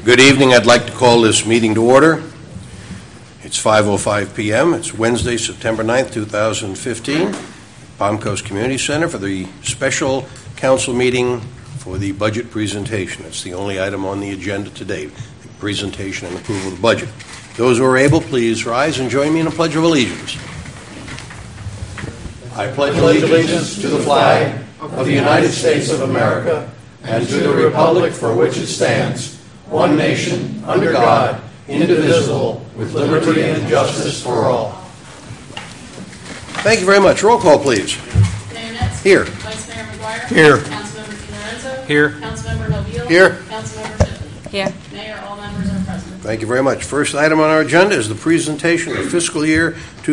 Good evening. I'd like to call this meeting to order. It's 5:05 p.m. It's Wednesday, September 9th, 2015, Palm Coast Community Center for the special council meeting for the budget presentation. It's the only item on the agenda today, the presentation and approval of the budget. Those who are able, please rise and join me in a pledge of allegiance. I pledge allegiance to the flag of the United States of America and to the republic for which it stands, one nation, under God, indivisible, with liberty and justice for all. Thank you very much. Roll call, please. Mayor Nitz. Here. Vice Mayor McGuire. Here. Councilmember DiLorenzo. Here. Councilmember Nobile. Here. Councilmember Tiffany. Here. Mayor, all members are present. Thank you very much. First item on our agenda is the presentation of fiscal year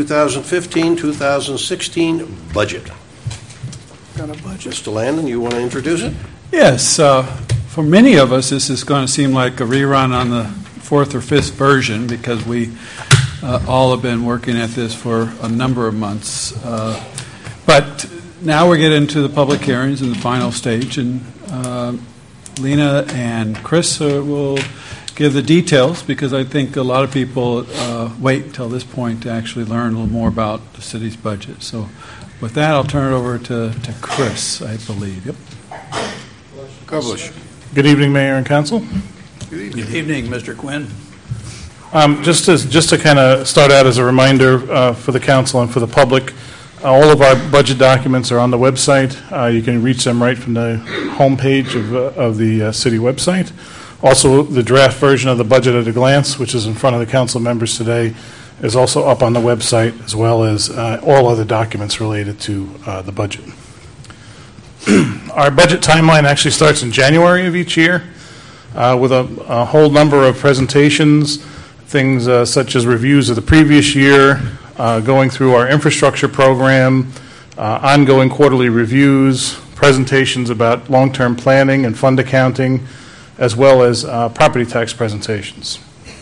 2015-2016 budget. Got a budget. Mr. Landon, you want to introduce it? Yes. For many of us, this is going to seem like a rerun on the fourth or fifth version because we all have been working at this for a number of months. But now we get into the public hearings in the final stage, and Lena and Chris will give the details because I think a lot of people wait until this point to actually learn a little more about the city's budget. So with that, I'll turn it over to Chris, I believe. Yep. Carbush. Good evening, Mayor and Council. Good evening, Mr. Quinn. Just to kind of start out as a reminder for the Council and for the public, all of our budget documents are on the website. You can reach them right from the homepage of the city website. Also, the draft version of the budget at a glance, which is in front of the Council members today, is also up on the website, as well as all other documents related to the budget. Our budget timeline actually starts in January of each year with a whole number of presentations, things such as reviews of the previous year, going through our infrastructure program, ongoing quarterly reviews, presentations about long-term planning and fund accounting, as well as property tax presentations.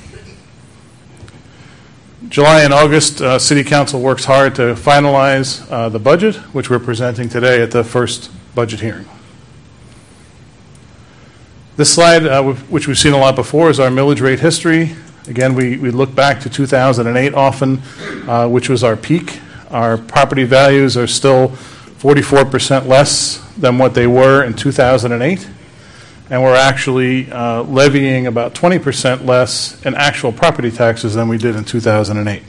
July and August, City Council works hard to finalize the budget, which we're presenting today at the first budget hearing. This slide, which we've seen a lot before, is our millage rate history. Again, we look back to 2008 often, which was our peak. Our property values are still 44% less than what they were in 2008, and we're actually levying about 20% less in actual property taxes than we did in 2008.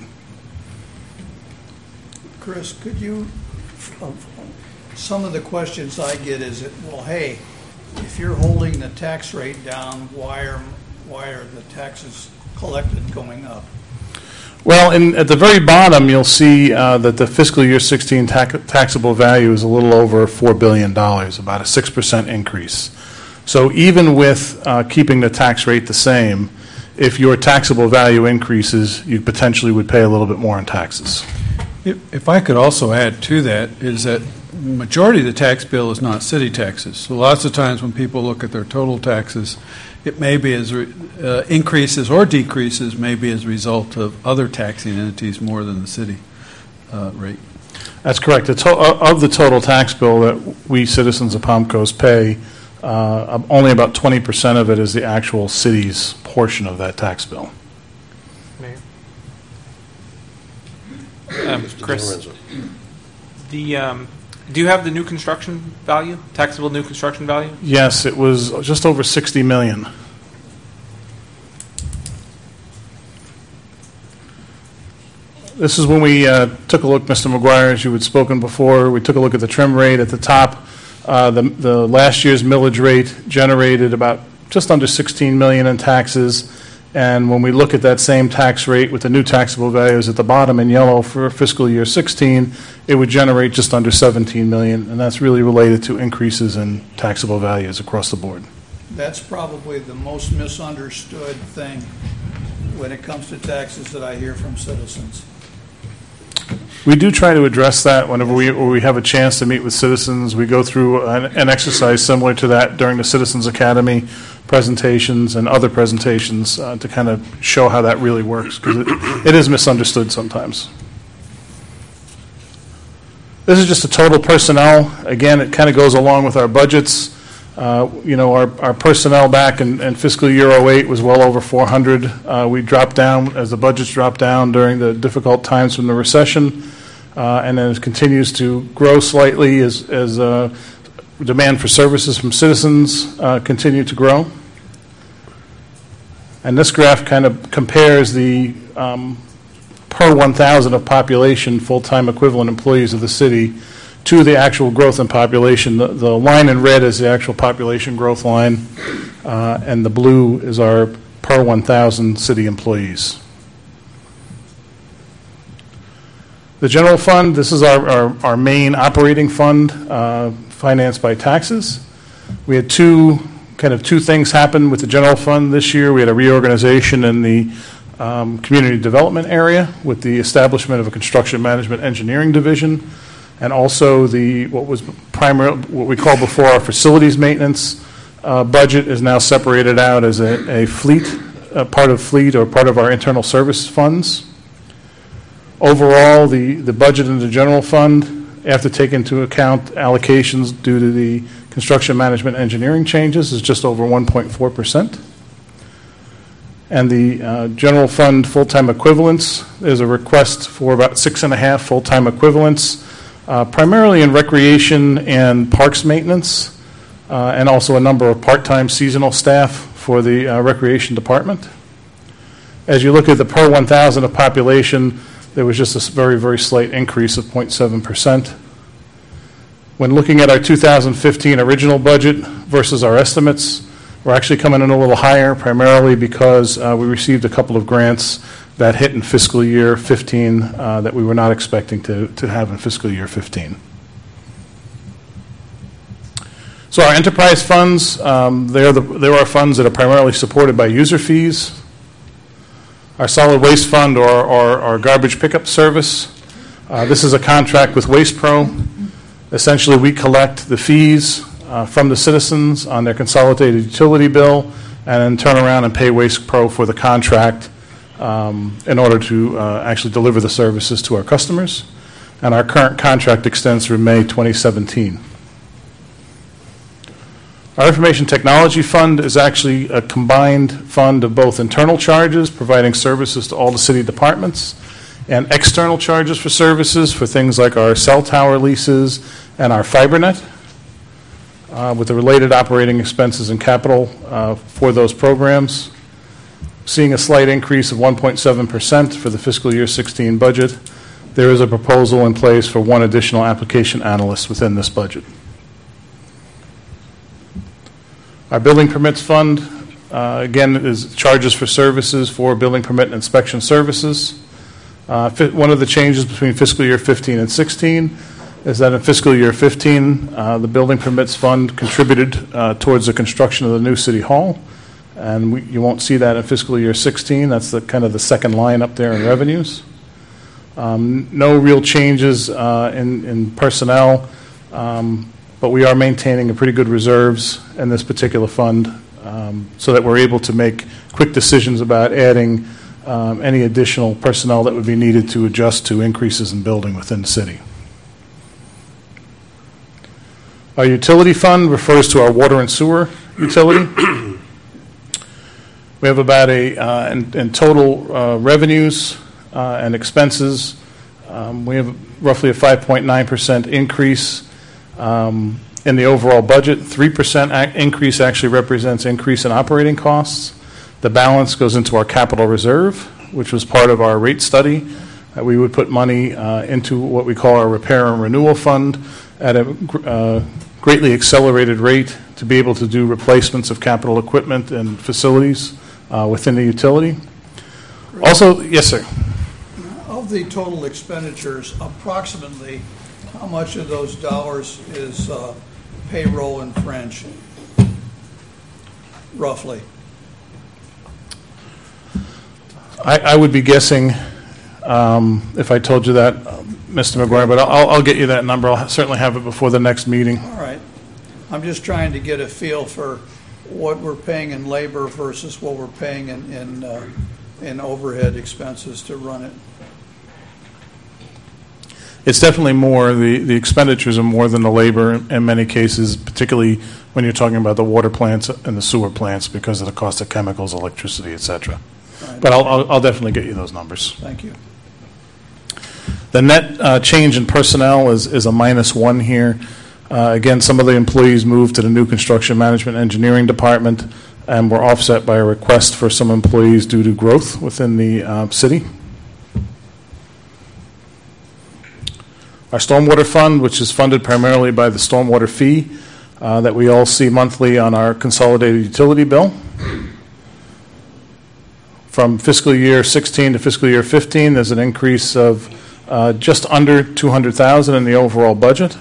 Chris, could you, some of the questions I get is that, well, hey, if you're holding the tax rate down, why are the taxes collected going up? Well, at the very bottom, you'll see that the fiscal year 16 taxable value is a little over $4 billion, about a 6% increase. So even with keeping the tax rate the same, if your taxable value increases, you potentially would pay a little bit more in taxes. If I could also add to that is that the majority of the tax bill is not city taxes. So lots of times when people look at their total taxes, it may be as increases or decreases may be as a result of other taxing entities more than the city rate. That's correct. Of the total tax bill that we citizens of Palm Coast pay, only about 20% of it is the actual city's portion of that tax bill. Mayor. Chris, do you have the new construction value, taxable new construction value? Yes, it was just over $60 million. This is when we took a look, Mr. McGuire, as you had spoken before. We took a look at the trim rate at the top. The last year's millage rate generated about just under $16 million in taxes. And when we look at that same tax rate with the new taxable values at the bottom in yellow for fiscal year 16, it would generate just under $17 million, and that's really related to increases in taxable values across the board. That's probably the most misunderstood thing when it comes to taxes that I hear from citizens. We do try to address that whenever we have a chance to meet with citizens. We go through an exercise similar to that during the Citizens Academy presentations and other presentations to kind of show how that really works, because it is misunderstood sometimes. This is just a total personnel. Again, it kind of goes along with our budgets. Our personnel back in fiscal year '08 was well over 400. We dropped down as the budgets dropped down during the difficult times from the recession, and then it continues to grow slightly as demand for services from citizens continue to grow. And this graph kind of compares the per 1,000 of population full-time equivalent employees of the city to the actual growth in population. The line in red is the actual population growth line, and the blue is our per 1,000 city employees. The general fund, this is our main operating fund, financed by taxes. We had two things happen with the general fund this year. We had a reorganization in the community development area with the establishment of a construction management engineering division, and also what we called before our facilities maintenance budget is now separated out as a part of fleet or part of our internal service funds. Overall, the budget in the general fund, after taking into account allocations due to the construction management engineering changes, is just over 1.4%. And the general fund full-time equivalents, there's a request for about 6.5 full-time equivalents, primarily in recreation and parks maintenance, and also a number of part-time seasonal staff for the recreation department. As you look at the per 1,000 of population, there was just a very, very slight increase of 0.7%. When looking at our 2015 original budget versus our estimates, we're actually coming in a little higher, primarily because we received a couple of grants that hit in fiscal year 15 that we were not expecting to have in fiscal year 15. So our enterprise funds, they're our funds that are primarily supported by user fees. Our solid waste fund, or our garbage pickup service, this is a contract with Waste Pro. Essentially, we collect the fees from the citizens on their consolidated utility bill, and then turn around and pay Waste Pro for the contract in order to actually deliver the services to our customers. And our current contract extends through May 2017. Our information technology fund is actually a combined fund of both internal charges, providing services to all the city departments, and external charges for services for things like our cell tower leases and our FiberNet, with the related operating expenses and capital for those programs. Seeing a slight increase of 1.7% for the fiscal year 16 budget, there is a proposal in place for one additional application analyst within this budget. Our building permits fund, again, is charges for services for building permit and inspection services. One of the changes between fiscal year 15 and 16 is that in fiscal year 15, the building permits fund contributed towards the construction of the new city hall, and you won't see that in fiscal year 16. That's the second line up there in revenues. No real changes in personnel, but we are maintaining a pretty good reserves in this particular fund, so that we're able to make quick decisions about adding any additional personnel that would be needed to adjust to increases in building within the city. Our utility fund refers to our water and sewer utility. We have about in total revenues and expenses, we have roughly a 5.9% increase in the overall budget. 3% increase actually represents increase in operating costs. The balance goes into our capital reserve, which was part of our rate study. We would put money into what we call our repair and renewal fund at a greatly accelerated rate to be able to do replacements of capital equipment and facilities within the utility. Also, yes, sir. Of the total expenditures, approximately how much of those dollars is payroll and fringe, roughly? I would be guessing if I told you that, Mr. McGuire, but I'll get you that number. I'll certainly have it before the next meeting. All right. I'm just trying to get a feel for what we're paying in labor versus what we're paying in overhead expenses to run it. it's definitely more, the expenditures are more than the labor in many cases, particularly when you're talking about the water plants and the sewer plants because of the cost of chemicals, electricity, et cetera. Right. But I'll definitely get you those numbers. Thank you. The net change in personnel is a -1 here. Again, some of the employees moved to the new construction management engineering department and were offset by a request for some employees due to growth within the city. Our stormwater fund, which is funded primarily by the stormwater fee that we all see monthly on our consolidated utility bill. From fiscal year 16 to fiscal year 15, there's an increase of just under $200,000 in the overall budget.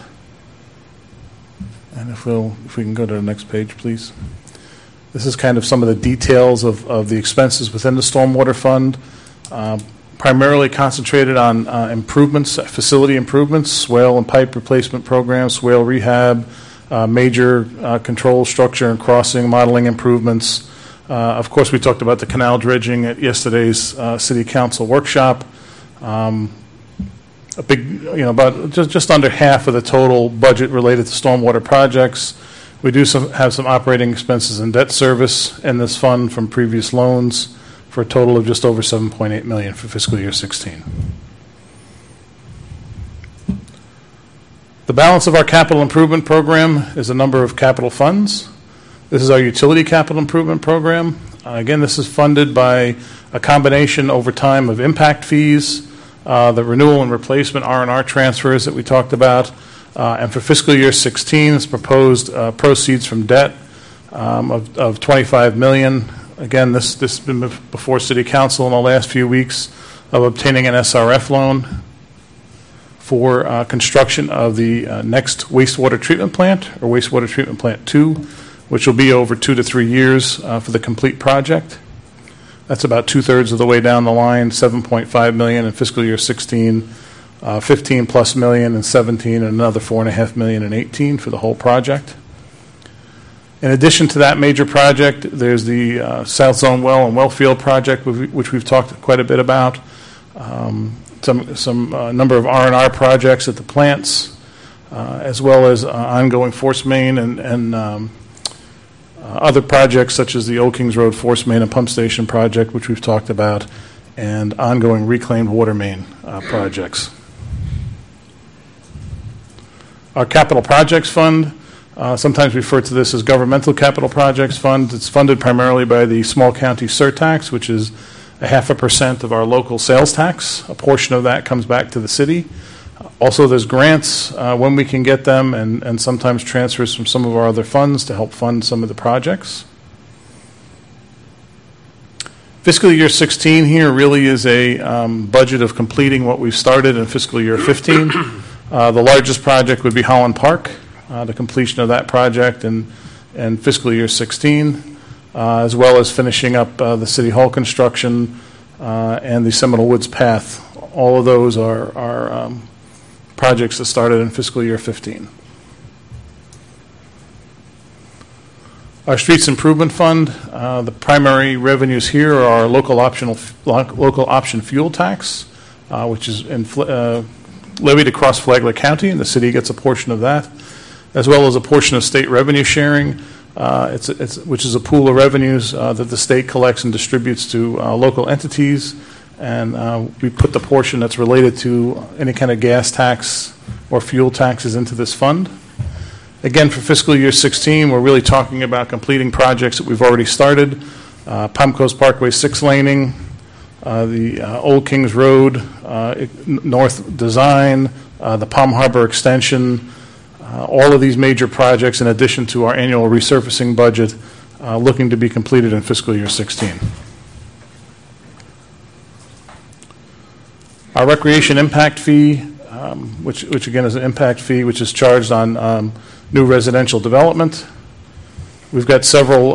And if we can go to the next page, please. This is kind of some of the details of the expenses within the stormwater fund, primarily concentrated on improvements, facility improvements, swale and pipe replacement programs, swale rehab, major control structure and crossing modeling improvements. Of course, we talked about the canal dredging at yesterday's City Council workshop. A big, about just under half of the total budget related to stormwater projects. We do have some operating expenses and debt service in this fund from previous loans for a total of just over $7.8 million for fiscal year 16. The balance of our capital improvement program is a number of capital funds. This is our utility capital improvement program. Again, this is funded by a combination over time of impact fees, the renewal and replacement R&R transfers that we talked about, and for fiscal year 16, it's proposed proceeds from debt of $25 million. Again, this has been before City Council in the last few weeks of obtaining an SRF loan for construction of the next wastewater treatment plant, or wastewater treatment plant 2, which will be over 2 to 3 years for the complete project. That's about 2/3 of the way down the line, $7.5 million in fiscal year 16, 15 plus million in 17, and another $4.5 million in 18 for the whole project. In addition to that major project, there's the South Zone Well and Wellfield project, which we've talked quite a bit about. Some number of R&R projects at the plants, as well as ongoing force main and other projects such as the Old Kings Road force main and pump station project, which we've talked about, and ongoing reclaimed water main projects. Our capital projects fund, sometimes referred to this as governmental capital projects fund. It's funded primarily by the small county surtax, which is 0.5% of our local sales tax. A portion of that comes back to the city. Also, there's grants when we can get them, and sometimes transfers from some of our other funds to help fund some of the projects. Fiscal year 16 here really is a budget of completing what we've started in fiscal year 15. The largest project would be Holland Park, the completion of that project in fiscal year 16, as well as finishing up the City Hall construction and the Seminole Woods Path. All of those are projects that started in fiscal year 15. Our Streets Improvement Fund, the primary revenues here are our local option fuel tax, which is levied across Flagler County, and the city gets a portion of that, as well as a portion of state revenue sharing, which is a pool of revenues that the state collects and distributes to local entities. And we put the portion that's related to any kind of gas tax or fuel taxes into this fund. Again, for fiscal year 16, we're really talking about completing projects that we've already started. Palm Coast Parkway 6 laning, the Old Kings Road North design, the Palm Harbor extension, all of these major projects in addition to our annual resurfacing budget looking to be completed in fiscal year 16. Our recreation impact fee, which again is an impact fee, which is charged on new residential development. We've got several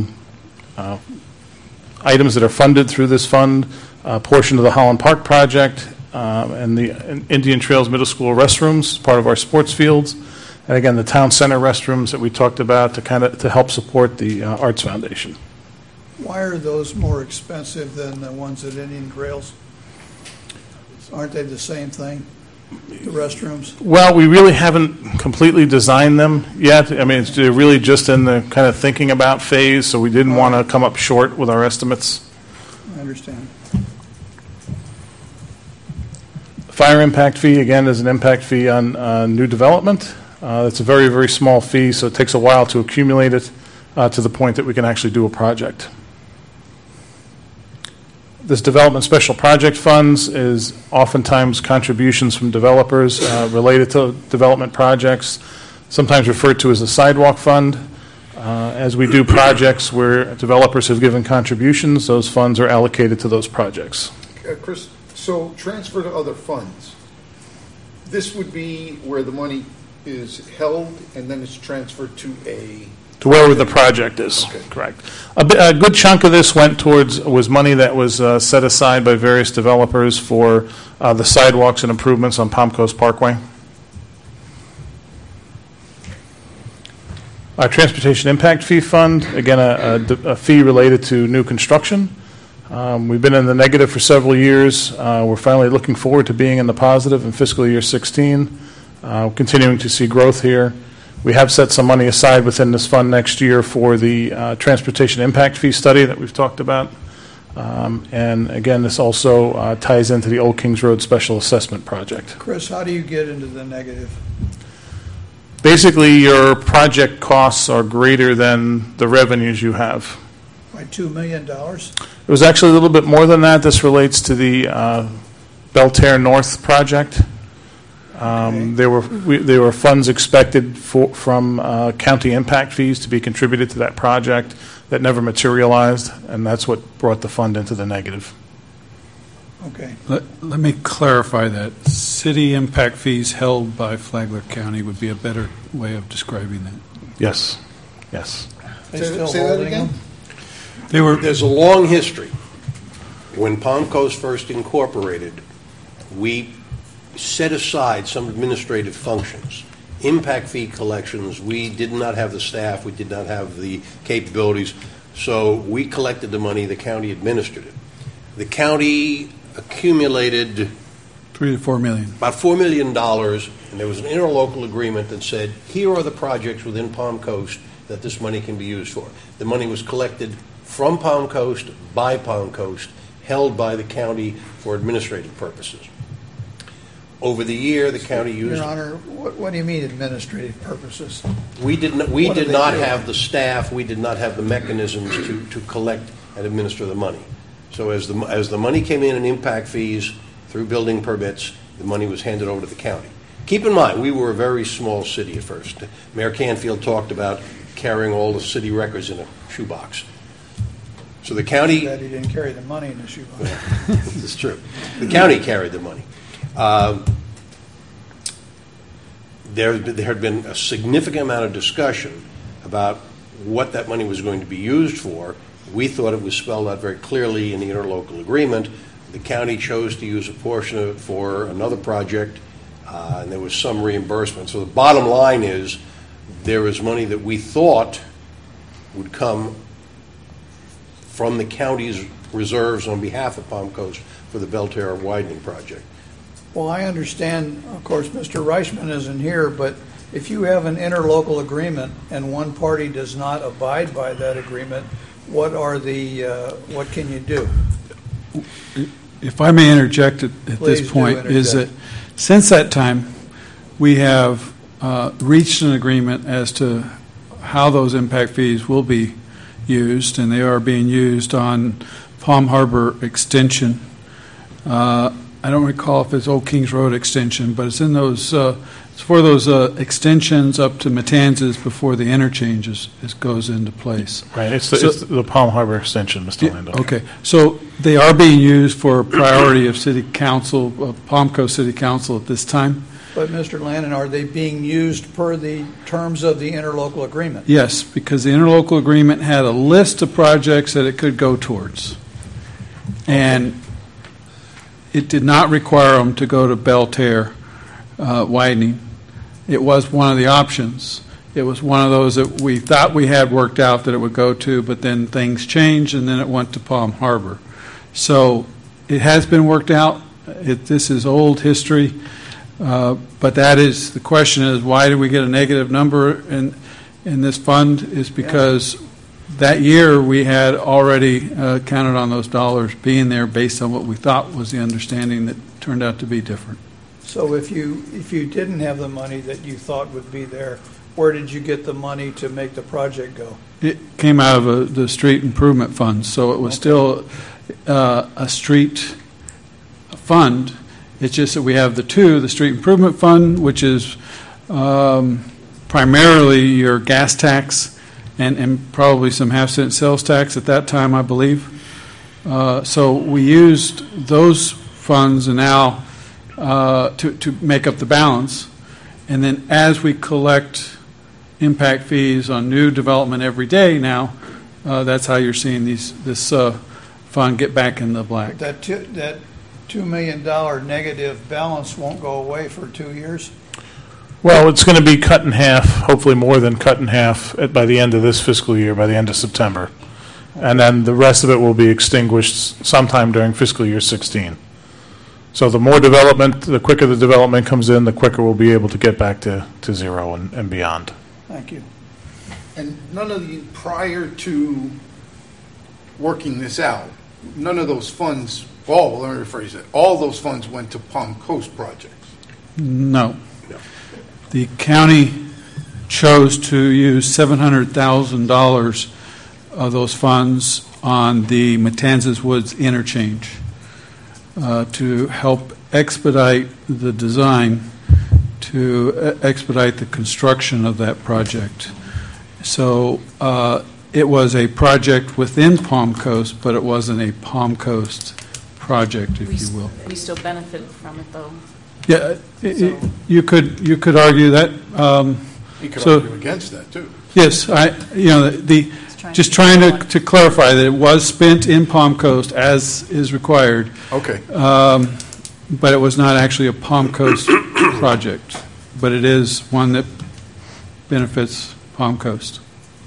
items that are funded through this fund, a portion of the Holland Park project, and the Indian Trails Middle School restrooms, part of our sports fields, and again the town center restrooms that we talked about to help support the Arts Foundation. Why are those more expensive than the ones at Indian Trails? Aren't they the same thing? The restrooms? Well, we really haven't completely designed them yet. I mean, they're really just in the kind of thinking about phase, so we didn't want to come up short with our estimates. I understand. Fire impact fee, again, is an impact fee on new development. It's a very, very small fee, so it takes a while to accumulate it to the point that we can actually do a project. This development special project funds is oftentimes contributions from developers related to development projects, sometimes referred to as a sidewalk fund. As we do projects where developers have given contributions, those funds are allocated to those projects. Chris, so transfer to other funds. This would be where the money is held and then it's transferred to a... To where the project is, Okay. Correct. A good chunk of this was money that was set aside by various developers for the sidewalks and improvements on Palm Coast Parkway. Our Transportation Impact Fee Fund, again, a fee related to new construction. We've been in the negative for several years. We're finally looking forward to being in the positive in fiscal year 16, continuing to see growth here. We have set some money aside within this fund next year for the Transportation Impact Fee study that we've talked about. And again, this also ties into the Old Kings Road Special Assessment Project. Chris, how do you get into the negative? Basically, your project costs are greater than the revenues you have. By $2 million? It was actually a little bit more than that. This relates to the Belterre North project. There were funds expected from county impact fees to be contributed to that project that never materialized, and that's what brought the fund into the negative. Okay. Let me clarify that. City impact fees held by Flagler County would be a better way of describing that. Yes, yes. They Say still that holding again? them? They were, There's a long history. When Palm Coast first incorporated, we set aside some administrative functions. Impact fee collections, we did not have the staff, we did not have the capabilities, so we collected the money, the county administered it. The county accumulated $3 to $4 million. about $4 million, and there was an interlocal agreement that said, here are the projects within Palm Coast that this money can be used for. The money was collected from Palm Coast, by Palm Coast, held by the county for administrative purposes. Over the year, the county used... Your Honor, what do you mean administrative purposes? We did not What do they do? have the staff, we did not have the mechanisms to collect and administer the money. So as the money came in impact fees through building permits, the money was handed over to the county. Keep in mind, we were a very small city at first. Mayor Canfield talked about carrying all the city records in a shoebox. So the county... That he didn't carry the money in the shoebox. It's true. The county carried the money. There had been a significant amount of discussion about what that money was going to be used for. We thought it was spelled out very clearly in the interlocal agreement. The county chose to use a portion of it for another project, and there was some reimbursement. So the bottom line is there was money that we thought would come from the county's reserves on behalf of Palm Coast for the Belterre widening project. Well, I understand, of course, Mr. Reichman isn't here, but if you have an interlocal agreement and one party does not abide by that agreement, what can you do? if I may interject at Please this do point, is that interject. since that time, we have reached an agreement as to how those impact fees will be used, and they are being used on Palm Harbor Extension. I don't recall if it's Old Kings Road Extension, but it's in those. It's for those extensions up to Matanzas before the interchanges goes into place. Right, it's the Palm Harbor Extension, Mr. Lando. Okay, so they are being used for priority of City Council, of Palm Coast City Council at this time. But, Mr. Lannon, are they being used per the terms of the interlocal agreement? Yes, because the interlocal agreement had a list of projects that it could go towards. And it did not require them to go to Belterre widening. It was one of the options. It was one of those that we thought we had worked out that it would go to, but then things changed, and then it went to Palm Harbor. So it has been worked out. This is old history. But that is, the question is, why do we get a negative number in this fund? Is because that year we had already counted on those dollars being there based on what we thought was the understanding that turned out to be different. So if you didn't have the money that you thought would be there, where did you get the money to make the project go? It came out of the street improvement fund, so it was still a street fund. It's just that we have the street improvement fund, which is primarily your gas tax and probably some half-cent sales tax at that time, I believe. So we used those funds and now to make up the balance. And then as we collect impact fees on new development every day now, that's how you're seeing this fund get back in the black. That $2 million negative balance won't go away for 2 years? Well, it's going to be cut in half, hopefully more than cut in half by the end of this fiscal year, by the end of September. And then the rest of it will be extinguished sometime during fiscal year 16. So the more development, the quicker the development comes in, the quicker we'll be able to get back to zero and beyond. Thank you. And prior to working this out, none of those funds, let me rephrase it, all those funds went to Palm Coast projects. No. The county chose to use $700,000 of those funds on the Matanzas Woods interchange to help expedite the design, to expedite the construction of that project. So it was a project within Palm Coast, but it wasn't a Palm Coast project, if you will. We still benefit from it, though. Yeah, you could argue that. You could argue against that too. Yes, just trying to clarify that it was spent in Palm Coast as is required. Okay. But it was not actually a Palm Coast project, but it is one that benefits Palm Coast.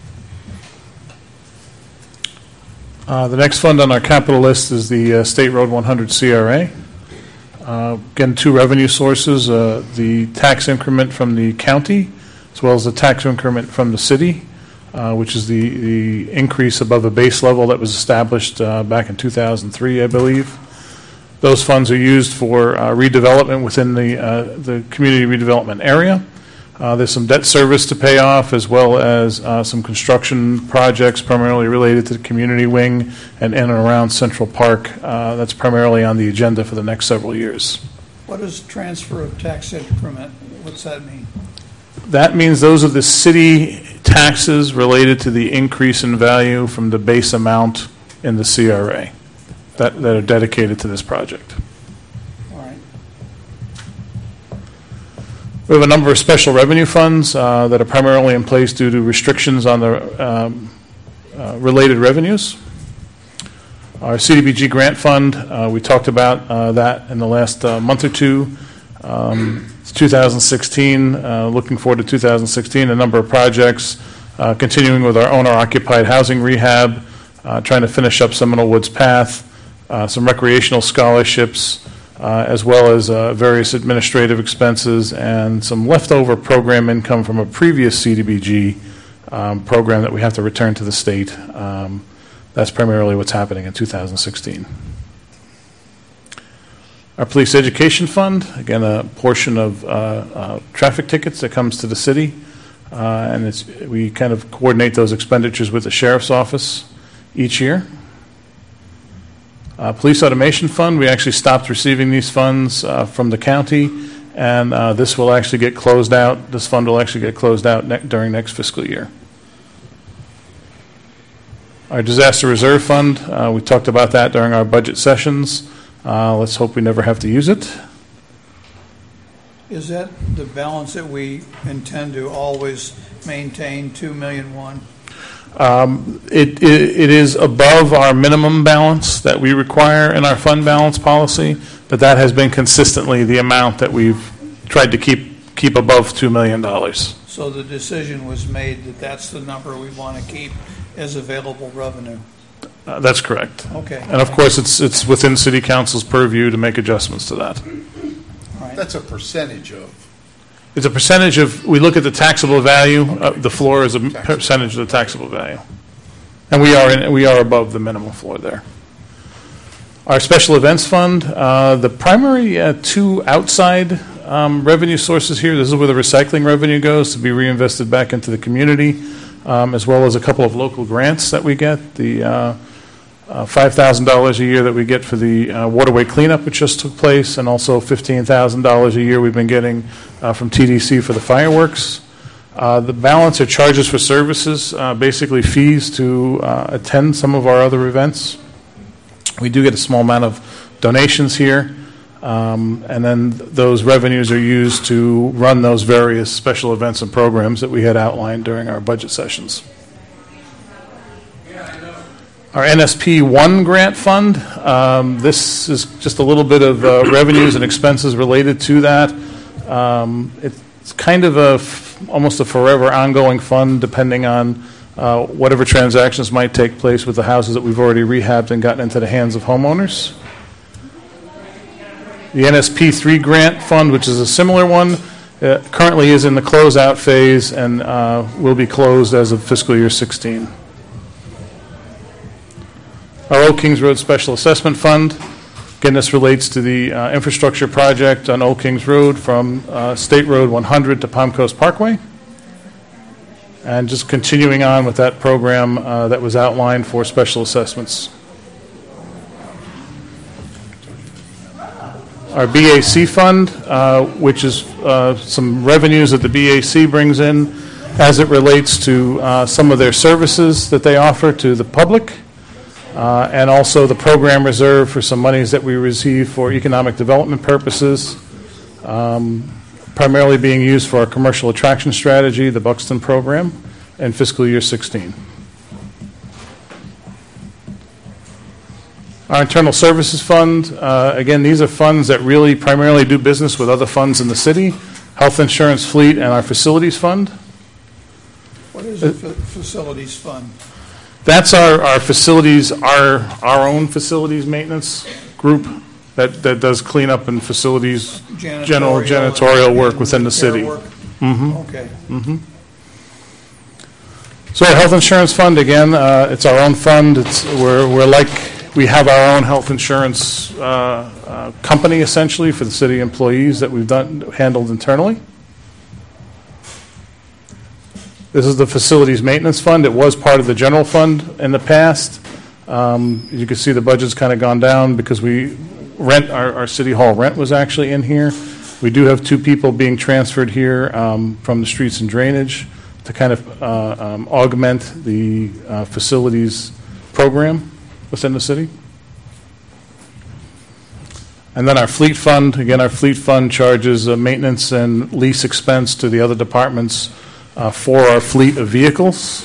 The next fund on our capital list is the State Road 100 CRA. Again, two revenue sources, the tax increment from the county as well as the tax increment from the city, which is the increase above the base level that was established back in 2003, I believe. Those funds are used for redevelopment within the community redevelopment area. There's some debt service to pay off, as well as some construction projects primarily related to the community wing and in and around Central Park. That's primarily on the agenda for the next several years. What is transfer of tax increment? What's that mean? That means those are the city taxes related to the increase in value from the base amount in the CRA that are dedicated to this project. All right. We have a number of special revenue funds that are primarily in place due to restrictions on the related revenues. Our CDBG grant fund, we talked about that in the last month or two. It's 2016, looking forward to 2016, a number of projects, continuing with our owner-occupied housing rehab, trying to finish up Seminole Woods Path, some recreational scholarships, as well as various administrative expenses and some leftover program income from a previous CDBG program that we have to return to the state. That's primarily what's happening in 2016. Our police education fund, again, a portion of traffic tickets that comes to the city, and we kind of coordinate those expenditures with the sheriff's office each year. Police automation fund, we actually stopped receiving these funds from the county, and this will actually get closed out. This fund will actually get closed out during next fiscal year. Our disaster reserve fund, we talked about that during our budget sessions. Let's hope we never have to use it. Is that the balance that we intend to always maintain, $2,000,001? It is above our minimum balance that we require in our fund balance policy, but that has been consistently the amount that we've tried to keep above $2 million. So the decision was made that that's the number we want to keep as available revenue. That's correct. Okay. And of course, it's within City Council's purview to make adjustments to that. All right. That's a percentage of. It's a percentage of, we look at the taxable value, the floor is a percentage of the taxable value. And we are above the minimum floor there. Our special events fund, the primary two outside revenue sources here, this is where the recycling revenue goes to be reinvested back into the community, as well as a couple of local grants that we get. The $5,000 a year that we get for the waterway cleanup, which just took place, and also $15,000 a year we've been getting from TDC for the fireworks. The balance are charges for services, basically fees to attend some of our other events. We do get a small amount of donations here, and then those revenues are used to run those various special events and programs that we had outlined during our budget sessions. Our NSP 1 grant fund, this is just a little bit of revenues and expenses related to that. It's kind of almost a forever ongoing fund, depending on whatever transactions might take place with the houses that we've already rehabbed and gotten into the hands of homeowners. The NSP 3 grant fund, which is a similar one, currently is in the closeout phase and will be closed as of fiscal year 16. Our Old Kings Road Special Assessment Fund, again, this relates to the infrastructure project on Old Kings Road from State Road 100 to Palm Coast Parkway. And just continuing on with that program that was outlined for special assessments. Our BAC fund, which is some revenues that the BAC brings in as it relates to some of their services that they offer to the public. And also the program reserve for some monies that we receive for economic development purposes, primarily being used for our commercial attraction strategy, the Buxton program, in fiscal year 16. Our internal services fund, again, these are funds that really primarily do business with other funds in the city, health insurance fleet, and our facilities fund. What is the facilities fund? That's our facilities, our own facilities maintenance group that does cleanup and facilities, general janitorial work within the city. Okay. So our health insurance fund, again, it's our own fund. We're like, we have our own health insurance company, essentially, for the city employees that we've handled internally. This is the facilities maintenance fund. It was part of the general fund in the past. You can see the budget's kind of gone down because we rent, our city hall rent was actually in here. We do have 2 people being transferred here from the streets and drainage to kind of augment the facilities program within the city. And then our fleet fund, again, our fleet fund charges maintenance and lease expense to the other departments for our fleet of vehicles.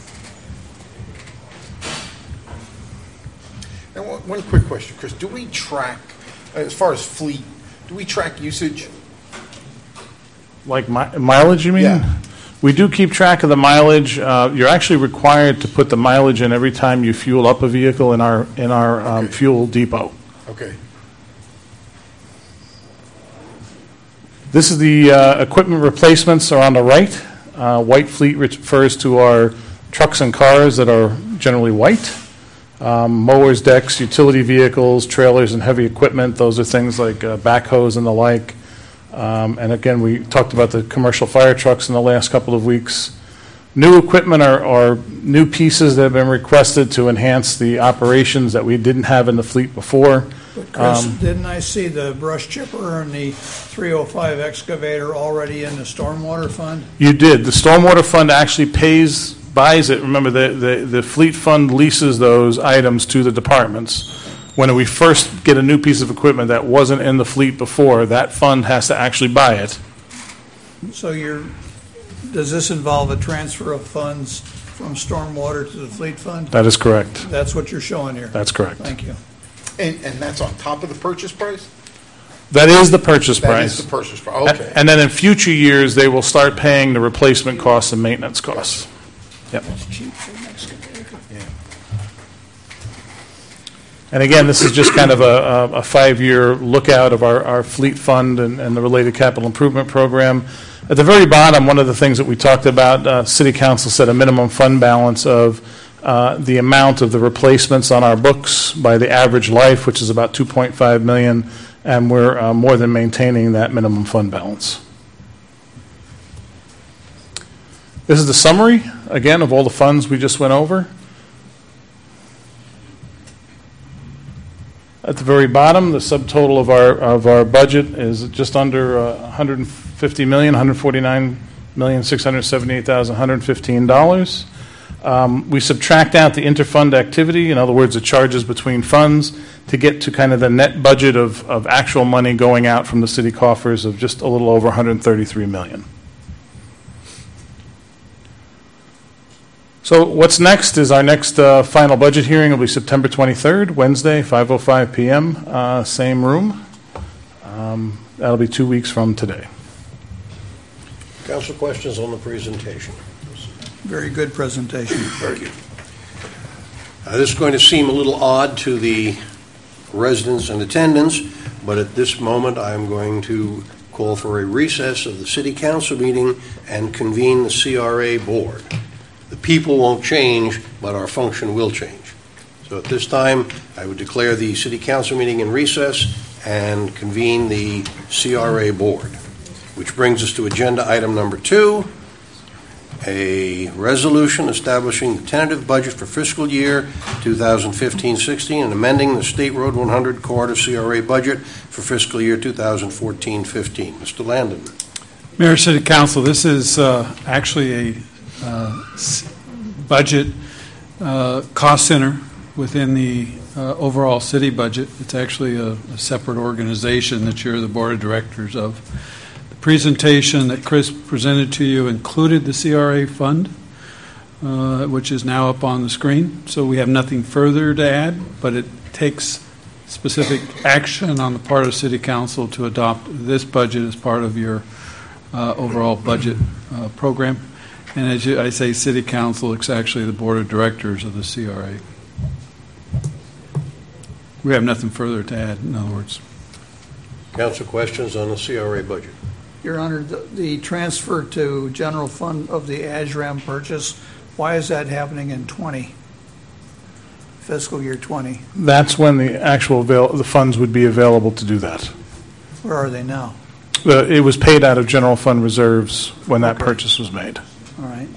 And one quick question, Chris. Do we track, as far as fleet, do we track usage? Like mileage, you mean? Yeah. We do keep track of the mileage. You're actually required to put the mileage in every time you fuel up a vehicle in our Okay. fuel depot. Okay. This is the equipment replacements are on the right. White fleet refers to our trucks and cars that are generally white. Mowers, decks, utility vehicles, trailers, and heavy equipment. Those are things like backhoes and the like. And again, we talked about the commercial fire trucks in the last couple of weeks. New equipment are new pieces that have been requested to enhance the operations that we didn't have in the fleet before. But Chris, didn't I see the brush chipper and the 305 excavator already in the stormwater fund? You did. The stormwater fund actually buys it. Remember, the fleet fund leases those items to the departments. When we first get a new piece of equipment that wasn't in the fleet before, that fund has to actually buy it. So does this involve a transfer of funds from stormwater to the fleet fund? That is correct. That's what you're showing here? That's correct. Thank you. And that's on top of the purchase price? That is the purchase That price. is the purchase price, okay. And then in future years, they will start paying the replacement costs and maintenance costs. Yep. That's cheap for an excavator. And again, this is just kind of a 5-year lookout of our fleet fund and the related capital improvement program. At the very bottom, one of the things that we talked about, City Council set a minimum fund balance of the amount of the replacements on our books by the average life, which is about $2.5 million, and we're more than maintaining that minimum fund balance. This is the summary, again, of all the funds we just went over. At the very bottom, the subtotal of our budget is just under $150 million, $149,678,115. We subtract out the interfund activity, in other words, the charges between funds, to get to kind of the net budget of actual money going out from the city coffers of just a little over $133 million. So what's next is our next final budget hearing will be September 23rd, Wednesday, 5:05 p.m., same room. That'll be 2 weeks from today. Council, questions on the presentation? Very good presentation. Thank you. This is going to seem a little odd to the residents and attendants, but at this moment I'm going to call for a recess of the City Council meeting and convene the CRA board. The people won't change, but our function will change. So at this time, I would declare the City Council meeting in recess and convene the CRA board, which brings us to agenda item number 2, a resolution establishing the tentative budget for fiscal year 2015-16 and amending the State Road 100 corridor CRA budget for fiscal year 2014-15. Mr. Landon. Mayor, City Council, this is actually a budget cost center within the overall city budget. It's actually a separate organization that you're the board of directors of. The presentation that Chris presented to you included the CRA fund, which is now up on the screen. So we have nothing further to add, but it takes specific action on the part of City Council to adopt this budget as part of your overall budget program. And as I say, City Council, it's actually the Board of Directors of the CRA. We have nothing further to add, in other words. Council, questions on the CRA budget? Your Honor, the transfer to general fund of the ASRAM purchase, why is that happening in fiscal year 20? That's when the actual the funds would be available to do that. Where are they now? It was paid out of general fund reserves when that purchase was made. All right.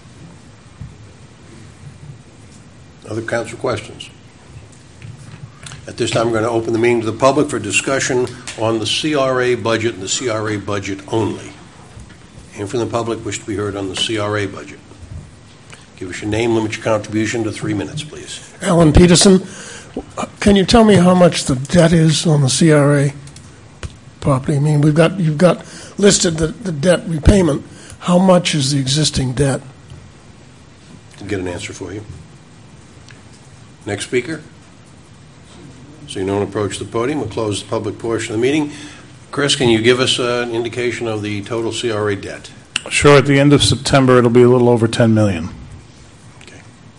Other council questions? At this time, I'm going to open the meeting to the public for discussion on the CRA budget and the CRA budget only. And from the public wish to be heard on the CRA budget. Give us your name, limit your contribution to 3 minutes, please. Alan Peterson, can you tell me how much the debt is on the CRA property? I mean, you've got listed the debt repayment. How much is the existing debt? I'll get an answer for you. Next speaker. So you don't approach the podium. We'll close the public portion of the meeting. Chris, can you give us an indication of the total CRA debt? Sure. At the end of September, it'll be a little over $10 million. Okay.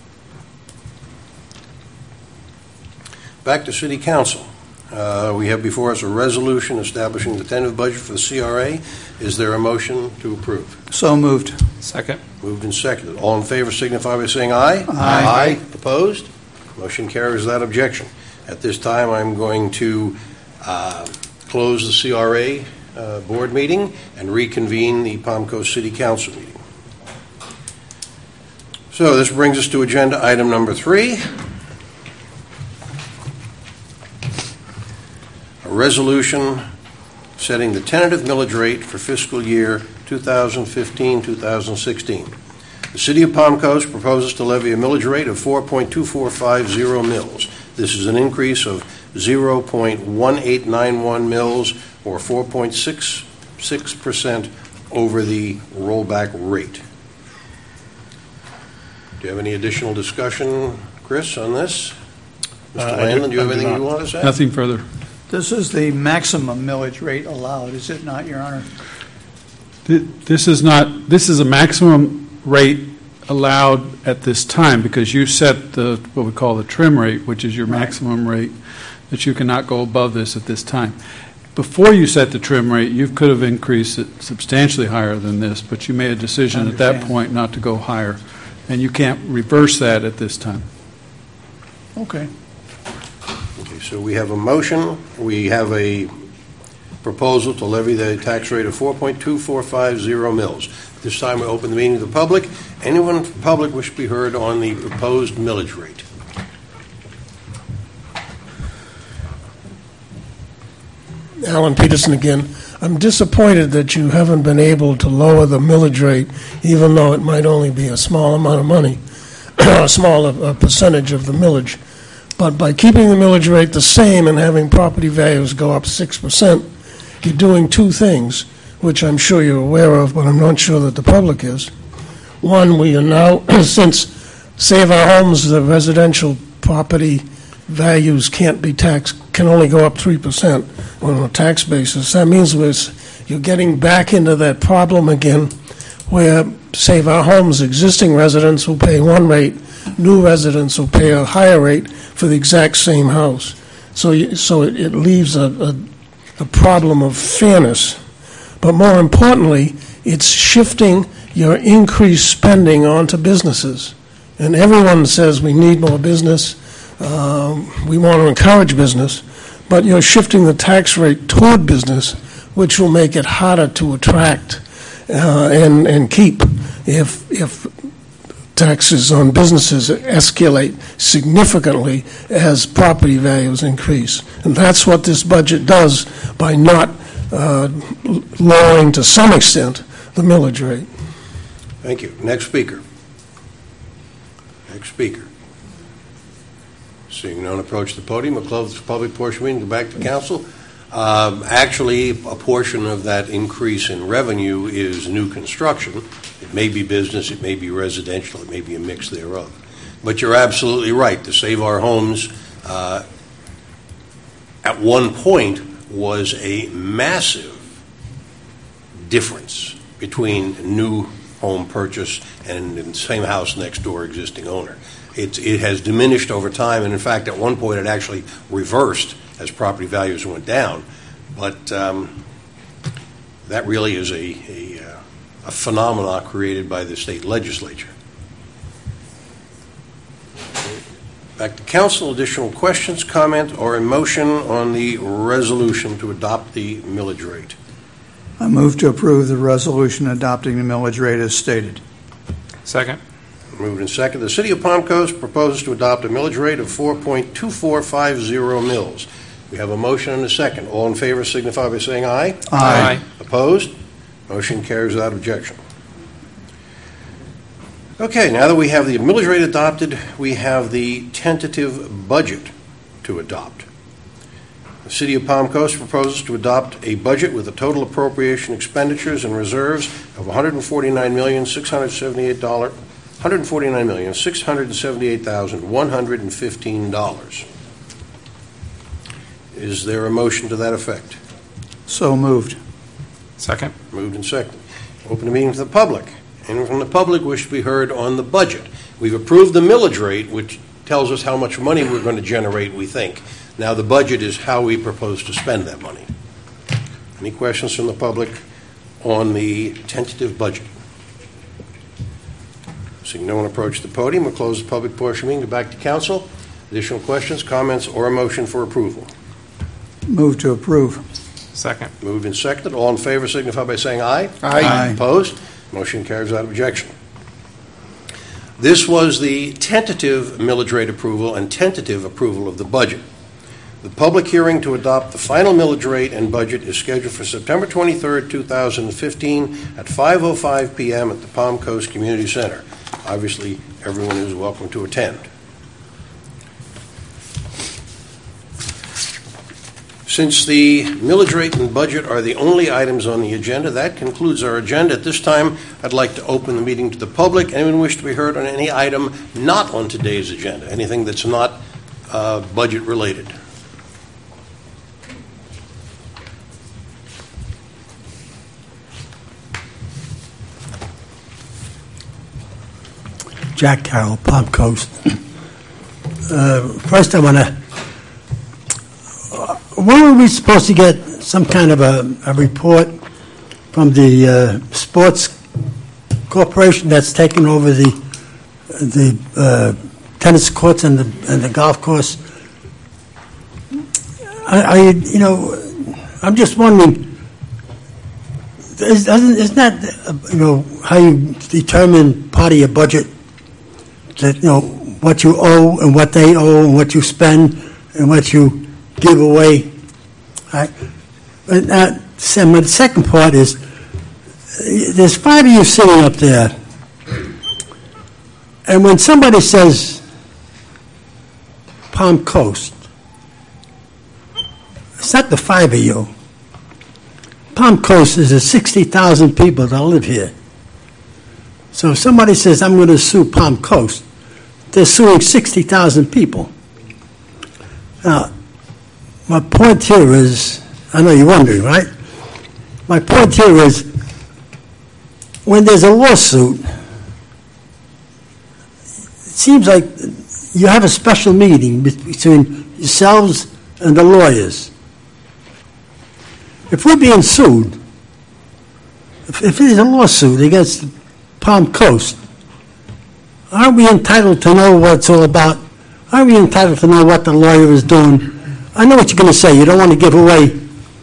Back to City Council. We have before us a resolution establishing the tentative budget for the CRA. Is there a motion to approve? So moved. Second. Moved and seconded. All in favor signify by saying aye. Aye. Opposed? Motion carries without objection. At this time, I'm going to close the CRA board meeting and reconvene the Palm Coast City Council meeting. So this brings us to agenda item number 3. A resolution setting the tentative millage rate for fiscal year 2015-2016. The City of Palm Coast proposes to levy a millage rate of 4.2450 mils. This is an increase of 0.1891 mils, or 4.66% over the rollback rate. Do you have any additional discussion, Chris, on this? Mr. Landon, do you have anything you want to say? Nothing further. This is the maximum millage rate allowed, is it not, Your Honor? This is a maximum rate allowed at this time, because you set the, what we call the trim rate, which is your maximum rate, that you cannot go above this at this time. Before you set the trim rate, you could have increased it substantially higher than this, but you made a decision at that Understand. point not to go higher, and you can't reverse that at this time. Okay. Okay, so we have a motion, we have a proposal to levy the tax rate of 4.2450 mils. This time we open the meeting to the public. Anyone from the public wish to be heard on the proposed millage rate? Alan Peterson again. I'm disappointed that you haven't been able to lower the millage rate, even though it might only be a small amount of money, a small percentage of the millage. But by keeping the millage rate the same and having property values go up 6%, you're doing two things, which I'm sure you're aware of, but I'm not sure that the public is. One, we are now, since Save Our Homes, the residential property values can't be taxed, can only go up 3% on a tax basis. That means you're getting back into that problem again where Save Our Homes existing residents will pay one rate, new residents will pay a higher rate for the exact same house. So it leaves a problem of fairness. But more importantly, it's shifting your increased spending onto businesses. And everyone says we need more business, we want to encourage business, but you're shifting the tax rate toward business, which will make it harder to attract and keep if taxes on businesses escalate significantly as property values increase. And that's what this budget does by not lowering to some extent the millage rate. Thank you. Next speaker. Next speaker. Seeing none approach the podium, we'll close the public portion meeting, go back to council. Actually, a portion of that increase in revenue is new construction. It may be business, it may be residential, it may be a mix thereof. But you're absolutely right. The Save Our Homes, at one point, was a massive difference between new home purchase and the same house next door existing owner. It has diminished over time, and in fact, at one point, it actually reversed as property values went down. But that really is a phenomenon created by the state legislature. Back to council. Additional questions, comment, or a motion on the resolution to adopt the millage rate? I move to approve the resolution adopting the millage rate as stated. Second. Moved and seconded. The City of Palm Coast proposes to adopt a millage rate of 4.2450 mils. We have a motion and a second. All in favor signify by saying aye. Aye. Opposed? Motion carries without objection. Okay, now that we have the millage rate adopted, we have the tentative budget to adopt. The City of Palm Coast proposes to adopt a budget with a total appropriation expenditures and reserves of $149,678,115. Is there a motion to that effect? So moved. Second. Moved and seconded. Open the meeting to the public. Anyone from the public wish to be heard on the budget? We've approved the millage rate, which tells us how much money we're going to generate, we think. Now the budget is how we propose to spend that money. Any questions from the public on the tentative budget? Seeing no one approach the podium, we'll close the public portion meeting, go back to council. Additional questions, comments, or a motion for approval? Move to approve. Second. Moved and seconded. All in favor signify by saying aye. Aye. Opposed? Motion carries without objection. This was the tentative millage rate approval and tentative approval of the budget. The public hearing to adopt the final millage rate and budget is scheduled for September 23rd, 2015 at 5:05 p.m. at the Palm Coast Community Center. Obviously, everyone is welcome to attend. Since the millage rate and budget are the only items on the agenda, that concludes our agenda. At this time, I'd like to open the meeting to the public. Anyone wish to be heard on any item not on today's agenda, anything that's not budget related? Jack Carroll, Palm Coast. First, I want to. When were we supposed to get some kind of a report from the sports corporation that's taken over the tennis courts and the golf course? I'm just wondering. Isn't that how you determine part of your budget? That what you owe and what they owe and what you spend and what you give away. Right? But the second part is there's 5 of you sitting up there, and when somebody says Palm Coast, it's not the 5 of you. Palm Coast is 60,000 people that live here. So if somebody says, I'm going to sue Palm Coast, they're suing 60,000 people. Now, my point here is, I know you're wondering, right? My point here is, when there's a lawsuit, it seems like you have a special meeting between yourselves and the lawyers. If we're being sued, if there's a lawsuit against Palm Coast, aren't we entitled to know what it's all about? Aren't we entitled to know what the lawyer is doing? I know what you're going to say. You don't want to give away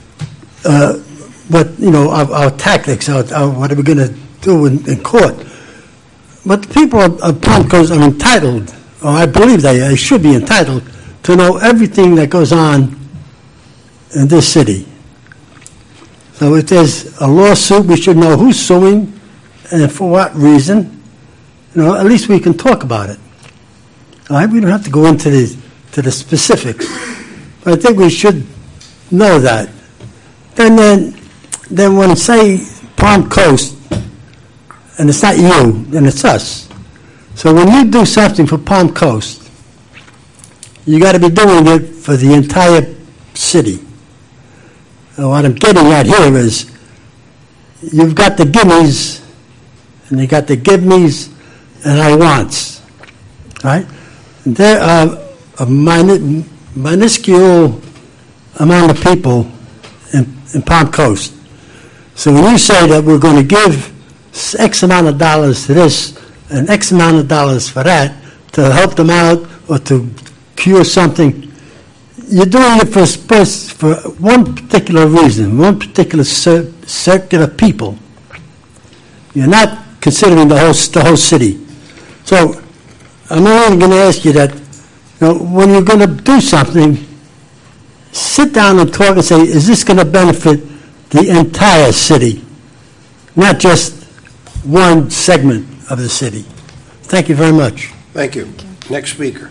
our tactics, what are we going to do in court? But the people of Palm Coast are entitled, or I believe they should be entitled, to know everything that goes on in this city. So if there's a lawsuit, we should know who's suing and for what reason. At least we can talk about it. All right? We don't have to go into the specifics. But I think we should know that. Then when say Palm Coast, and it's not you, then it's us. So when you do something for Palm Coast, you got to be doing it for the entire city. And what I'm getting at here is you've got the gimmes, and you got the give me's and I wants. Right? And there are a minuscule amount of people in Palm Coast. So when you say that we're going to give X amount of dollars to this and X amount of dollars for that to help them out or to cure something, you're doing it for one particular reason, one particular circular people. You're not considering the whole city. So I'm only going to ask you that when you're going to do something, sit down and talk and say, is this going to benefit the entire city, not just one segment of the city? Thank you very much. Thank you. Next speaker.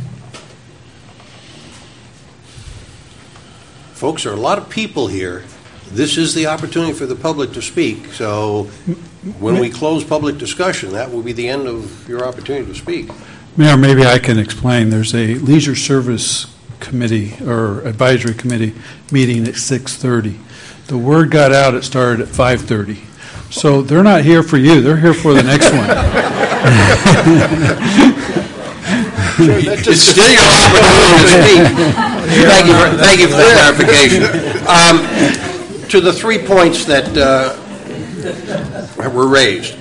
Folks, there are a lot of people here. This is the opportunity for the public to speak. So when we close public discussion, that will be the end of your opportunity to speak. Mayor, maybe I can explain. There's a leisure service committee or advisory committee meeting at 6:30. The word got out, it started at 5:30. So they're not here for you. They're here for the next one. It's still your opportunity to speak. Thank you for that clarification. To the 3 points that were raised,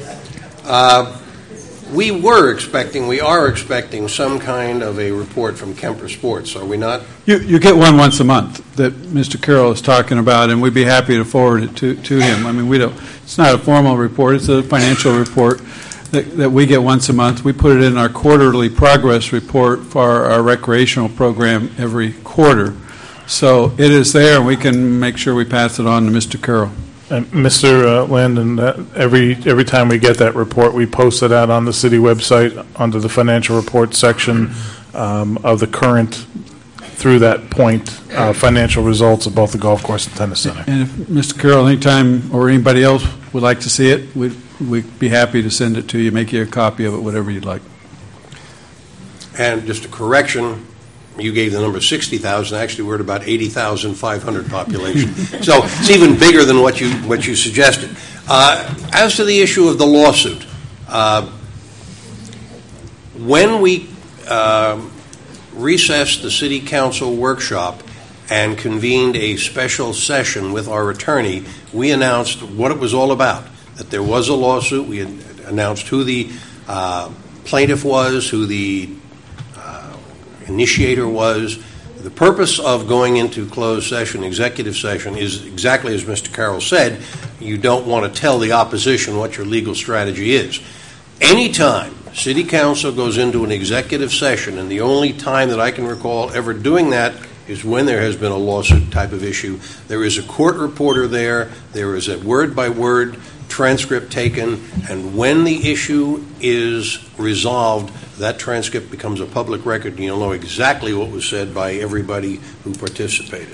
we are expecting some kind of a report from Kemper Sports, are we not? You get one once a month that Mr. Carroll is talking about, and we'd be happy to forward it to him. I mean, it's not a formal report, it's a financial report that we get once a month. We put it in our quarterly progress report for our recreational program every quarter. So it is there, and we can make sure we pass it on to Mr. Carroll. And Mr. Landon, every time we get that report, we post it out on the city website under the financial report section of the current, through that point, financial results of both the golf course and tennis center. And if Mr. Carroll, anytime, or anybody else would like to see it, we'd be happy to send it to you, make you a copy of it, whatever you'd like. And just a correction, you gave the number 60,000. Actually, we're at about 80,500 population. So it's even bigger than what you suggested. As to the issue of the lawsuit, When we recessed the city council workshop and convened a special session with our attorney, we announced what it was all about, that there was a lawsuit. We had announced who the plaintiff was, who the initiator was. The purpose of going into closed session, executive session, is exactly as Mr. Carroll said. You don't want to tell the opposition what your legal strategy is. Anytime City Council goes into an executive session, and the only time that I can recall ever doing that is when there has been a lawsuit type of issue, there is a court reporter there, there is a word-by-word transcript taken, and when the issue is resolved, that transcript becomes a public record, and you'll know exactly what was said by everybody who participated.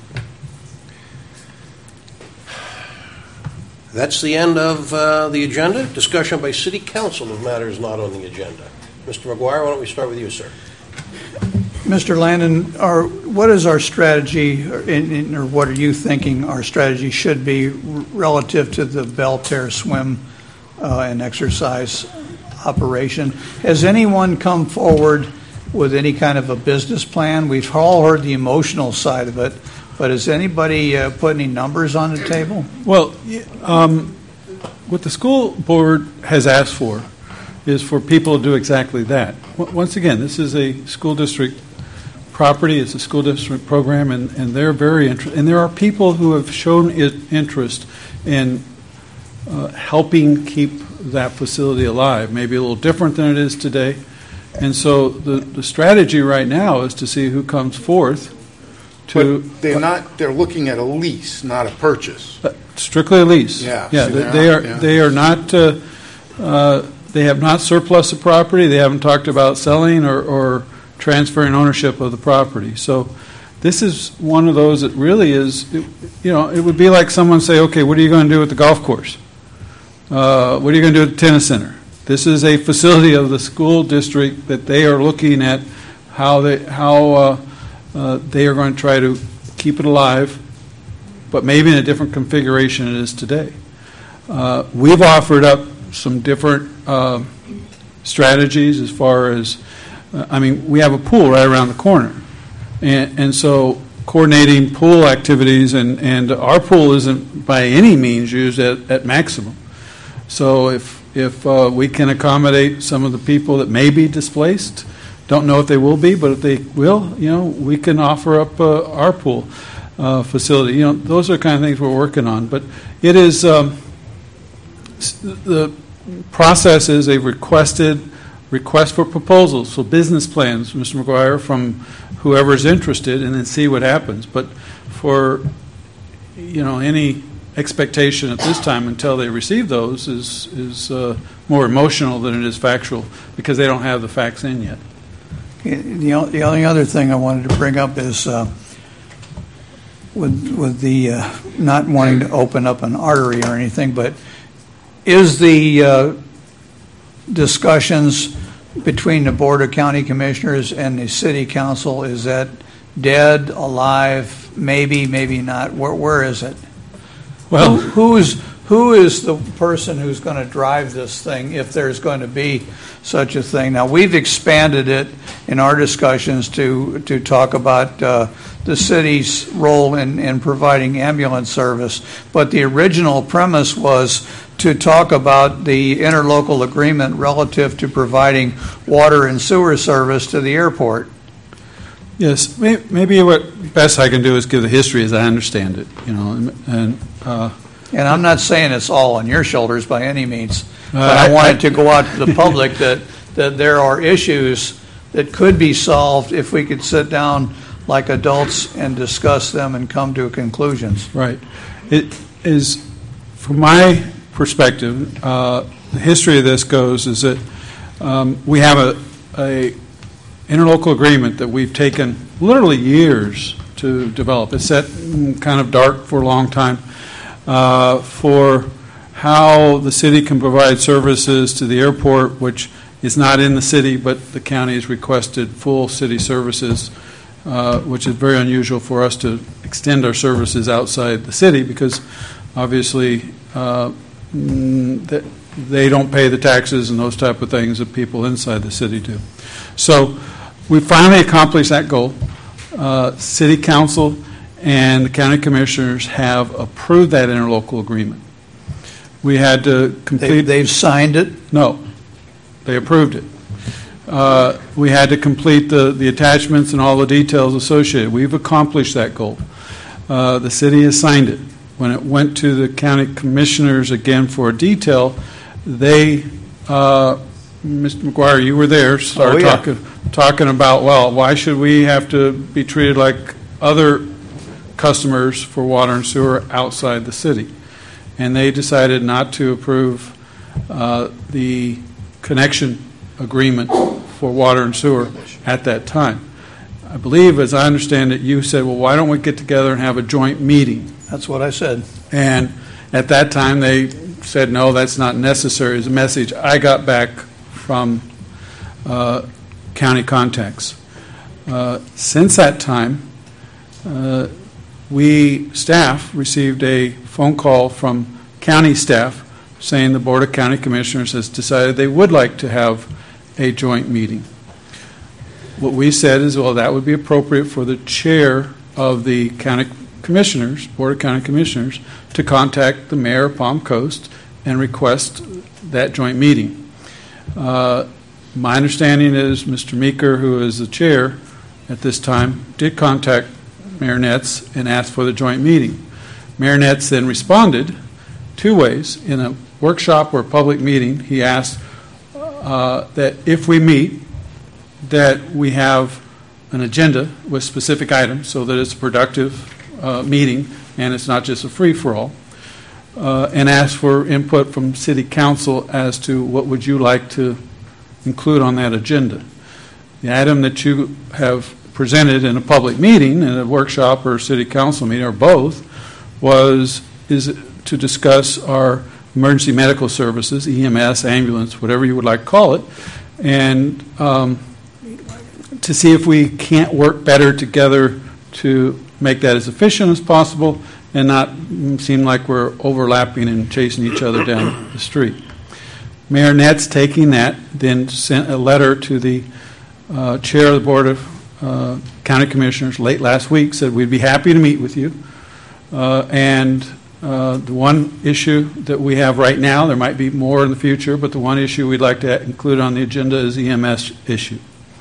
That's the end of the agenda. Discussion by City Council of matters not on the agenda. Mr. McGuire, why don't we start with you, sir? Mr. Landon, what is our strategy, or what are you thinking our strategy should be relative to the Belterre swim and exercise operation? Has anyone come forward with any kind of a business plan? We've all heard the emotional side of it, but has anybody put any numbers on the table? Well, what the school board has asked for is for people to do exactly that. Once again, this is a school district property, it's a school district program, and they're very interested. And there are people who have shown interest in helping keep that facility alive, maybe a little different than it is today. And so the strategy right now is to see who comes forth to... But they're looking at a lease, not a purchase. Strictly a lease. Yeah. They are not... they have not surplus the property. They haven't talked about selling or transferring ownership of the property. So this is one of those that really is, it would be like someone say, okay, what are you going to do with the golf course? What are you going to do at the tennis center? This is a facility of the school district that they are looking at how they are going to try to keep it alive, but maybe in a different configuration it is today. We've offered up some different strategies as far as, we have a pool right around the corner. And so coordinating pool activities, and our pool isn't by any means used at maximum. So if we can accommodate some of the people that may be displaced, don't know if they will be, but if they will, we can offer up our pool facility. Those are the kind of things we're working on. But it is, the process is a request for proposals, so business plans, Mr. McGuire, from whoever is interested, and then see what happens. But for any expectation at this time until they receive those is more emotional than it is factual, because they don't have the facts in yet. The only other thing I wanted to bring up is with the not wanting to open up an artery or anything, but is the discussions between the Board of County Commissioners and the City Council, is that dead, alive, maybe not? Where is it? Well, who is the person who's going to drive this thing, if there's going to be such a thing? Now, we've expanded it in our discussions to talk about the city's role in providing ambulance service, but the original premise was to talk about the interlocal agreement relative to providing water and sewer service to the airport. Yes, maybe what best I can do is give the history as I understand it, and I'm not saying it's all on your shoulders by any means, but I wanted to go out to the public that there are issues that could be solved if we could sit down like adults and discuss them and come to conclusions. Right. It is, from my perspective, the history of this goes is that we have a interlocal agreement that we've taken literally years to develop. It's set kind of dark for a long time for how the city can provide services to the airport, which is not in the city, but the county has requested full city services, which is very unusual for us to extend our services outside the city, because obviously they don't pay the taxes and those type of things that people inside the city do. So we finally accomplished that goal. City Council and the County Commissioners have approved that interlocal agreement. We had to complete... They've signed it? No, they approved it. We had to complete the attachments and all the details associated. We've accomplished that goal. The city has signed it. When it went to the County Commissioners again for a detail, they, Mr. McGuire, you were there, started talking about, well, why should we have to be treated like other customers for water and sewer outside the city? And they decided not to approve the connection agreement for water and sewer at that time. I believe, as I understand it, you said, well, why don't we get together and have a joint meeting? That's what I said. And at that time, they said, no, that's not necessary. It's a message I got back from county contacts. Since that time, staff received a phone call from county staff saying the Board of County Commissioners has decided they would like to have a joint meeting. What we said is, well, that would be appropriate for the chair of the county commissioners, Board of County Commissioners, to contact the mayor of Palm Coast and request that joint meeting. My understanding is Mr. Meeker, who is the chair at this time, did contact Mayor Netz and asked for the joint meeting. Mayor Netz then responded two ways. In a workshop or a public meeting, he asked that if we meet, that we have an agenda with specific items so that it's a productive meeting and it's not just a free-for-all, and asked for input from City Council as to what would you like to include on that agenda. The item that you have presented in a public meeting, in a workshop or a City Council meeting, or both, is to discuss our emergency medical services, EMS, ambulance, whatever you would like to call it, and to see if we can't work better together to make that as efficient as possible and not seem like we're overlapping and chasing each other down the street. Mayor Netz, taking that, then sent a letter to the chair of the Board of County Commissioners late last week, said we'd be happy to meet with you. And the one issue that we have right now, there might be more in the future, but the one issue we'd like to include on the agenda is the EMS issue.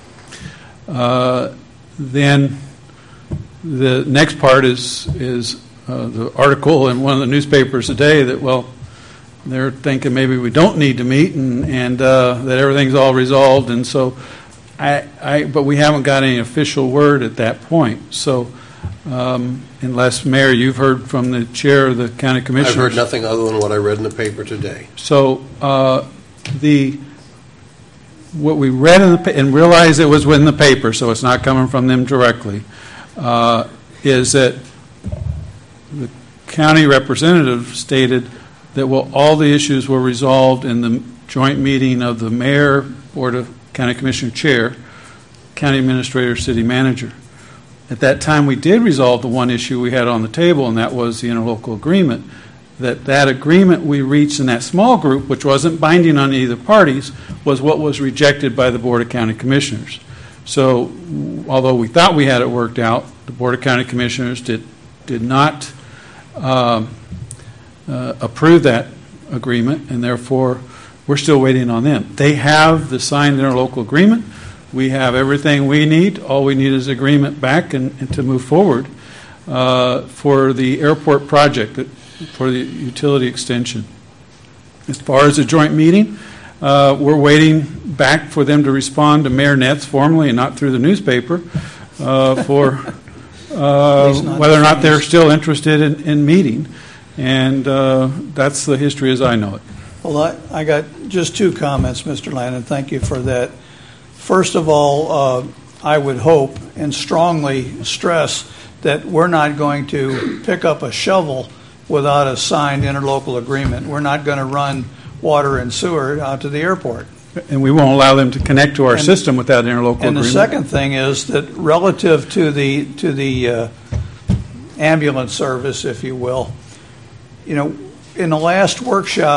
Then the next part is the article in one of the newspapers today that, well, they're thinking maybe we don't need to meet and that everything's all resolved. And so, but we haven't got any official word at that point. So, unless, Mayor, you've heard from the chair of the county commissioners. I've heard nothing other than what I read in the paper today. So, what we read in the and realized it was in the paper, so it's not coming from them directly, is that the county representative stated that all the issues were resolved in the joint meeting of the mayor, Board of County Commissioner chair, county administrator, city manager. At that time, we did resolve the one issue we had on the table, and that was the interlocal agreement. That agreement we reached in that small group, which wasn't binding on either parties, was what was rejected by the Board of County Commissioners. So, although we thought we had it worked out, the Board of County Commissioners did not approve that agreement, and therefore we're still waiting on them. They have the signed interlocal agreement. We have everything we need. All we need is agreement back and to move forward for the airport project, for the utility extension. As far as the joint meeting, we're waiting back for them to respond to Mayor Netz formally and not through the newspaper for whether or not they're still interested in meeting. And that's the history as I know it. Well, I got just two comments, Mr. Landon. Thank you for that. First of all, I would hope and strongly stress that we're not going to pick up a shovel without a signed interlocal agreement. We're not going to run water and sewer out to the airport. And we won't allow them to connect to our system without interlocal agreement. And the second thing is that relative to the ambulance service, if you will, in the last workshop,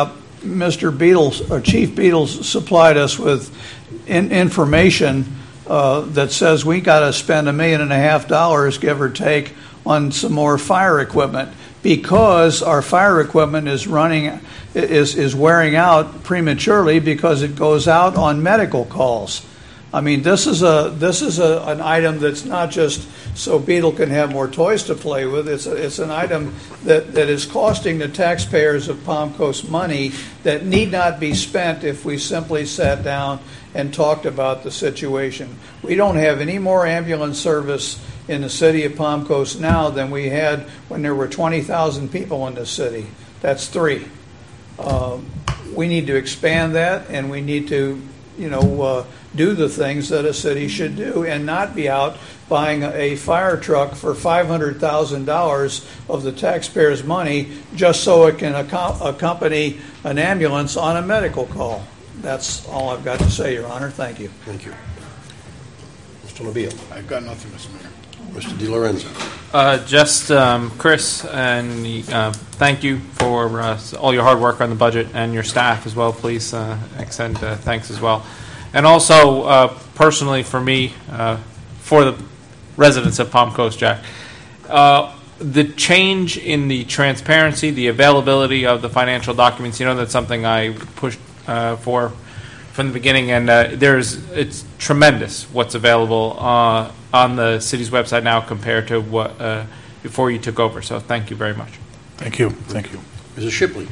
Mr. Beatles, or Chief Beatles supplied us with information that says we got to spend $1.5 million, give or take, on some more fire equipment because our fire equipment is wearing out prematurely because it goes out on medical calls. I mean, this is an item that's not just so Beetle can have more toys to play with. It's an item that is costing the taxpayers of Palm Coast money that need not be spent if we simply sat down and talked about the situation. We don't have any more ambulance service in the city of Palm Coast now than we had when there were 20,000 people in the city. That's 3. We need to expand that, and we need to, do the things that a city should do and not be out buying a fire truck for $500,000 of the taxpayers' money just so it can accompany an ambulance on a medical call. That's all I've got to say, Your Honor. Thank you. Thank you. Mr. Nobile. I've got nothing, Mr. Mayor. Mr. Di Lorenzo. Just Chris, and thank you for all your hard work on the budget, and your staff as well. Please extend thanks as well. And also, personally for me, for the residents of Palm Coast, Jack, the change in the transparency, the availability of the financial documents, that's something I pushed for from the beginning, and it's tremendous what's available on the city's website now compared to what before you took over. So thank you very much. Thank you. Thank you. Mrs. Shipley.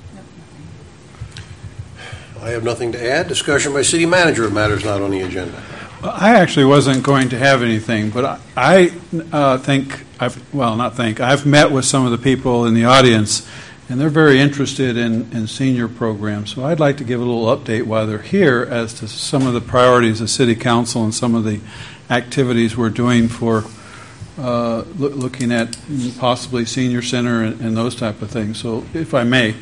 I have nothing to add. Discussion by city manager of matters not on the agenda. Well, I actually wasn't going to have anything, but I've met with some of the people in the audience, and they're very interested in senior programs. So I'd like to give a little update while they're here as to some of the priorities of City Council and some of the activities we're doing for looking at possibly senior center and those type of things. So if I may,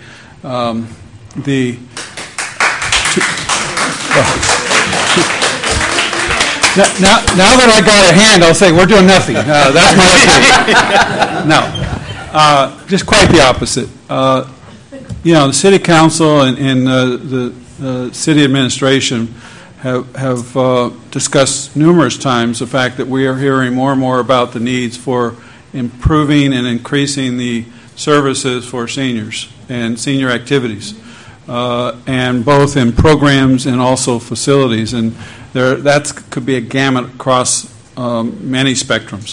Now that I got a hand, I'll say we're doing nothing. That's my opinion. No, just quite the opposite. The City Council and the City Administration have discussed numerous times the fact that we are hearing more and more about the needs for improving and increasing the services for seniors and senior activities, and both in programs and also facilities. And that could be a gamut across many spectrums.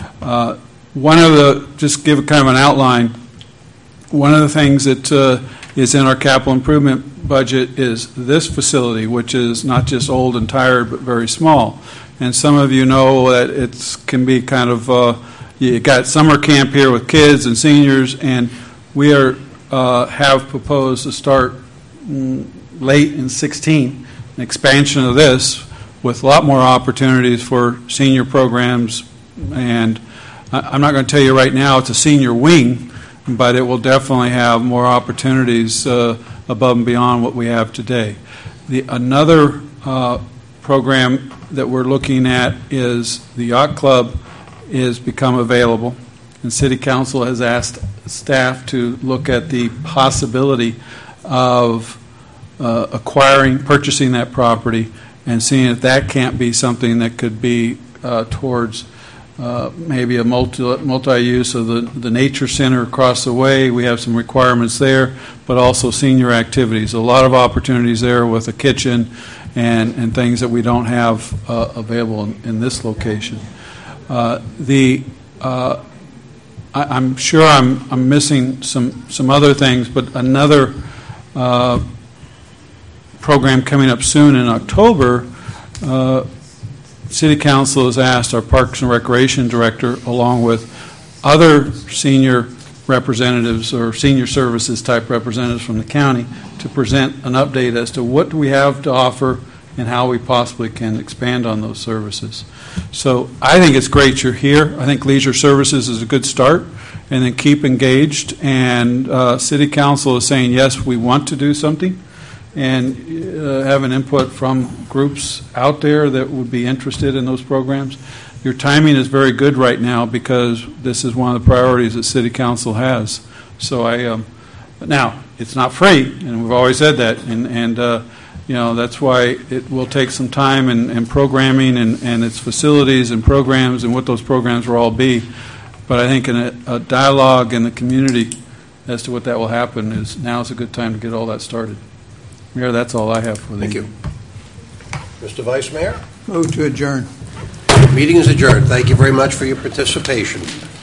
Just give kind of an outline, one of the things that is in our capital improvement budget is this facility, which is not just old and tired, but very small. And some of you know that it can be kind of, you got summer camp here with kids and seniors, and we have proposed to start late in 2016, an expansion of this with a lot more opportunities for senior programs. And I'm not going to tell you right now it's a senior wing, but it will definitely have more opportunities above and beyond what we have today. Another program that we're looking at is the Yacht Club is become available, and City Council has asked staff to look at the possibility of purchasing that property and seeing if that can't be something that could be towards maybe a multi-use of the nature center across the way. We have some requirements there, but also senior activities. A lot of opportunities there with a kitchen and things that we don't have available in this location. I'm sure I'm missing some other things, but another program coming up soon in October, City Council has asked our Parks and Recreation Director, along with other senior representatives or senior services type representatives from the county, to present an update as to what do we have to offer and how we possibly can expand on those services. So I think it's great you're here. I think leisure services is a good start, and then keep engaged. And City Council is saying, yes, we want to do something, and have an input from groups out there that would be interested in those programs. Your timing is very good right now because this is one of the priorities that City Council has. So But now, it's not free, and we've always said that, and that's why it will take some time and programming and its facilities and programs and what those programs will all be. But I think in a dialogue in the community as to what that will happen now is a good time to get all that started. Mayor, that's all I have for the Thank you. Mr. Vice Mayor? Move to adjourn. Meeting is adjourned. Thank you very much for your participation.